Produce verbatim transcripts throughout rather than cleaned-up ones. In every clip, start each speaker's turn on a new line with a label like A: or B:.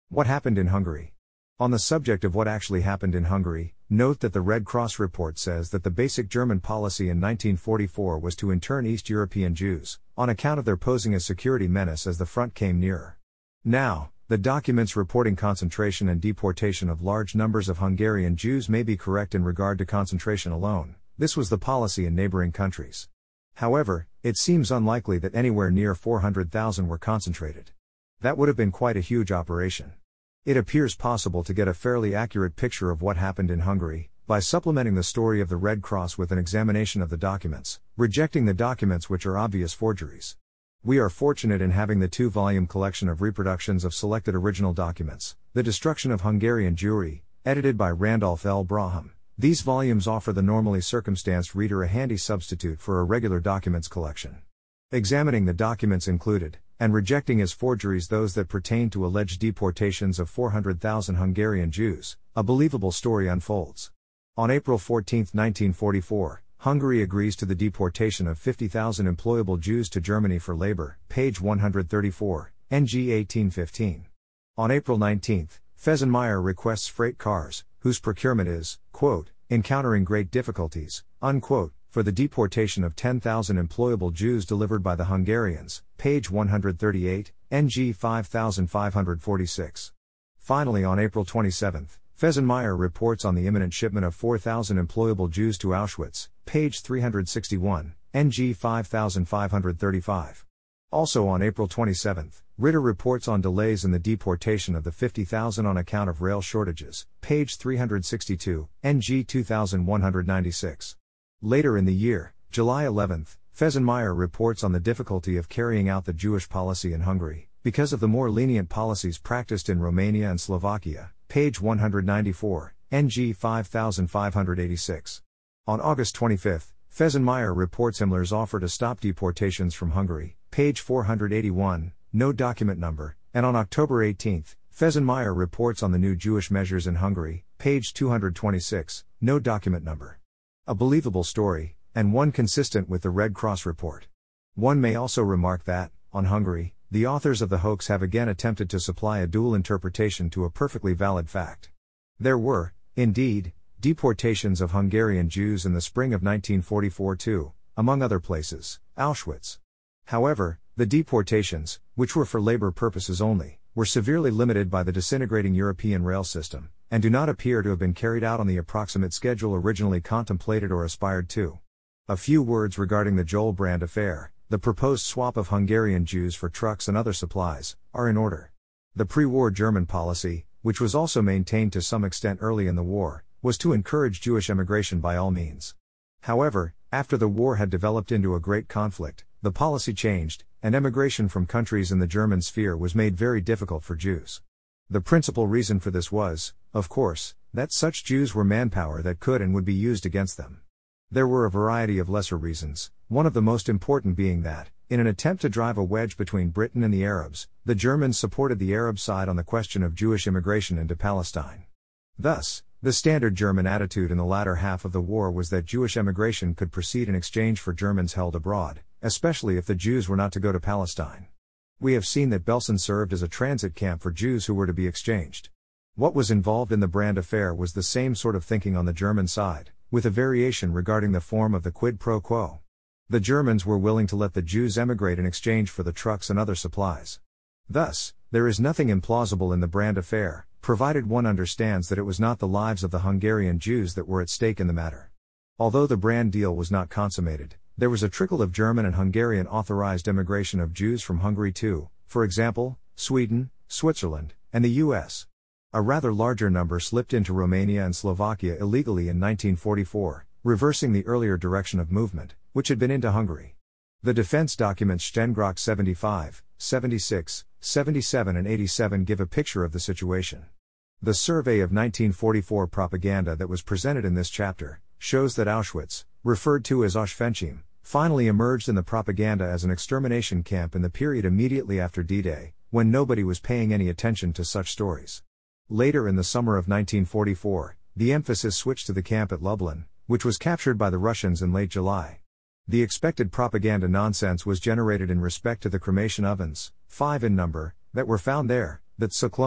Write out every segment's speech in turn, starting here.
A: What happened in Hungary? On the subject of what actually happened in Hungary, note that the Red Cross report says that the basic German policy in nineteen forty-four was to intern East European Jews, on account of their posing a security menace as the front came nearer. Now, the documents reporting concentration and deportation of large numbers of Hungarian Jews may be correct in regard to concentration alone. This was the policy in neighboring countries. However, it seems unlikely that anywhere near four hundred thousand were concentrated. That would have been quite a huge operation. It appears possible to get a fairly accurate picture of what happened in Hungary, by supplementing the story of the Red Cross with an examination of the documents, rejecting the documents which are obvious forgeries. We are fortunate in having the two-volume collection of reproductions of selected original documents, The Destruction of Hungarian Jewry, edited by Randolph L. Braham. These volumes offer the normally circumstanced reader a handy substitute for a regular documents collection. Examining the documents included, and rejecting as forgeries those that pertain to alleged deportations of four hundred thousand Hungarian Jews, a believable story unfolds. On April fourteenth, nineteen forty-four, Hungary agrees to the deportation of fifty thousand employable Jews to Germany for labor, page one hundred thirty-four, N G eighteen fifteen. On April nineteenth, Fesenmeyer requests freight cars, whose procurement is, quote, encountering great difficulties, unquote, for the deportation of ten thousand employable Jews delivered by the Hungarians, page one hundred thirty-eight, N G five thousand five hundred forty-six. Finally, on April twenty-seventh, Fesenmeyer reports on the imminent shipment of four thousand employable Jews to Auschwitz, page three hundred sixty-one, N G five thousand five hundred thirty-five. Also on April twenty-seventh, Ritter reports on delays in the deportation of the fifty thousand on account of rail shortages, page three hundred sixty-two, N G two thousand one hundred ninety-six. Later in the year, July eleventh, Fesenmeyer reports on the difficulty of carrying out the Jewish policy in Hungary, because of the more lenient policies practiced in Romania and Slovakia, page one hundred ninety-four, N G five thousand five hundred eighty-six. On August twenty-fifth, Fesenmeyer reports Himmler's offer to stop deportations from Hungary, page four hundred eighty-one, no document number, and on October eighteenth, Fesenmeyer reports on the new Jewish measures in Hungary, page two hundred twenty-six, no document number. A believable story, and one consistent with the Red Cross report. One may also remark that, on Hungary, the authors of the hoax have again attempted to supply a dual interpretation to a perfectly valid fact. There were, indeed, deportations of Hungarian Jews in the spring of nineteen forty-four to, among other places, Auschwitz. However, the deportations, which were for labor purposes only, were severely limited by the disintegrating European rail system, and do not appear to have been carried out on the approximate schedule originally contemplated or aspired to. A few words regarding the Joel Brand affair. The proposed swap of Hungarian Jews for trucks and other supplies, are in order. The pre-war German policy, which was also maintained to some extent early in the war, was to encourage Jewish emigration by all means. However, after the war had developed into a great conflict, the policy changed, and emigration from countries in the German sphere was made very difficult for Jews. The principal reason for this was, of course, that such Jews were manpower that could and would be used against them. There were a variety of lesser reasons, one of the most important being that, in an attempt to drive a wedge between Britain and the Arabs, the Germans supported the Arab side on the question of Jewish immigration into Palestine. Thus, the standard German attitude in the latter half of the war was that Jewish emigration could proceed in exchange for Germans held abroad, especially if the Jews were not to go to Palestine. We have seen that Belsen served as a transit camp for Jews who were to be exchanged. What was involved in the Brand affair was the same sort of thinking on the German side, with a variation regarding the form of the quid pro quo. The Germans were willing to let the Jews emigrate in exchange for the trucks and other supplies. Thus, there is nothing implausible in the Brand affair, provided one understands that it was not the lives of the Hungarian Jews that were at stake in the matter. Although the Brand deal was not consummated, there was a trickle of German and Hungarian authorized emigration of Jews from Hungary to, for example, Sweden, Switzerland, and the U S A rather larger number slipped into Romania and Slovakia illegally in nineteen forty-four, reversing the earlier direction of movement, which had been into Hungary. The defense documents Stengrok seventy-five, seventy-six, seventy-seven and eighty-seven give a picture of the situation. The survey of nineteen forty-four propaganda that was presented in this chapter shows that Auschwitz, referred to as Oświęcim, finally emerged in the propaganda as an extermination camp in the period immediately after D-Day, when nobody was paying any attention to such stories. Later in the summer of nineteen forty-four, the emphasis switched to the camp at Lublin, which was captured by the Russians in late July. The expected propaganda nonsense was generated in respect to the cremation ovens, five in number, that were found there, that Cyclone,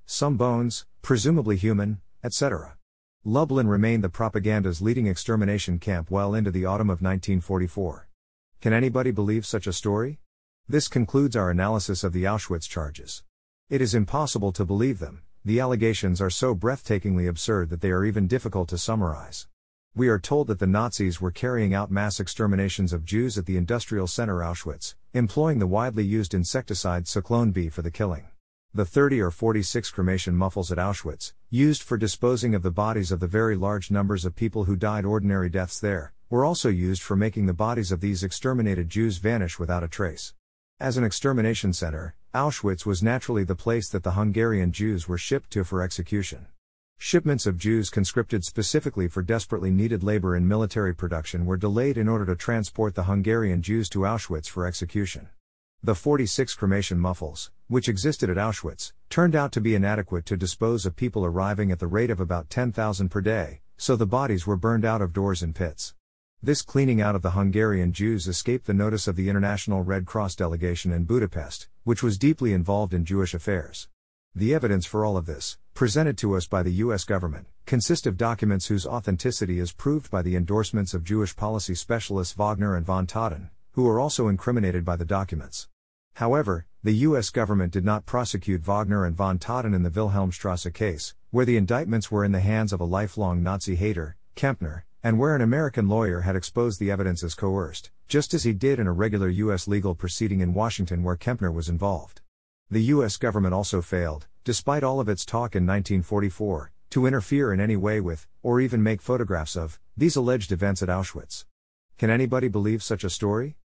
A: some bones, presumably human, et cetera. Lublin remained the propaganda's leading extermination camp well into the autumn of nineteen forty-four. Can anybody believe such a story? This concludes our analysis of the Auschwitz charges. It is impossible to believe them. The allegations are so breathtakingly absurd that they are even difficult to summarize. We are told that the Nazis were carrying out mass exterminations of Jews at the industrial center Auschwitz, employing the widely used insecticide Zyklon B for the killing. The thirty or forty-six cremation muffles at Auschwitz, used for disposing of the bodies of the very large numbers of people who died ordinary deaths there, were also used for making the bodies of these exterminated Jews vanish without a trace. As an extermination center, Auschwitz was naturally the place that the Hungarian Jews were shipped to for execution. Shipments of Jews conscripted specifically for desperately needed labor in military production were delayed in order to transport the Hungarian Jews to Auschwitz for execution. The forty-six cremation muffles, which existed at Auschwitz, turned out to be inadequate to dispose of people arriving at the rate of about ten thousand per day, so the bodies were burned out of doors in pits. This cleaning out of the Hungarian Jews escaped the notice of the International Red Cross delegation in Budapest, which was deeply involved in Jewish affairs. The evidence for all of this, presented to us by the U S government, consists of documents whose authenticity is proved by the endorsements of Jewish policy specialists Wagner and von Totten, who are also incriminated by the documents. However, the U S government did not prosecute Wagner and von Totten in the Wilhelmstrasse case, where the indictments were in the hands of a lifelong Nazi hater, Kempner, and where an American lawyer had exposed the evidence as coerced, just as he did in a regular U S legal proceeding in Washington where Kempner was involved. The U S government also failed, despite all of its talk in nineteen forty-four, to interfere in any way with, or even make photographs of, these alleged events at Auschwitz. Can anybody believe such a story?